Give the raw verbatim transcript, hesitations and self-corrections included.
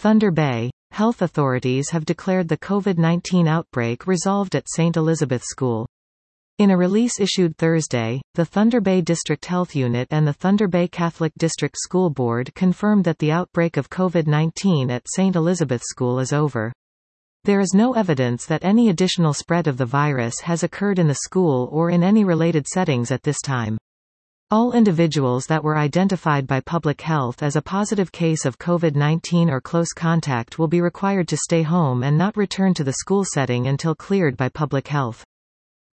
Thunder Bay. Health authorities have declared the COVID nineteen outbreak resolved at Saint Elizabeth School. In a release issued Thursday, the Thunder Bay District Health Unit and the Thunder Bay Catholic District School Board confirmed that the outbreak of COVID nineteen at Saint Elizabeth School is over. There is no evidence that any additional spread of the virus has occurred in the school or in any related settings at this time. All individuals that were identified by public health as a positive case of COVID nineteen or close contact will be required to stay home and not return to the school setting until cleared by public health.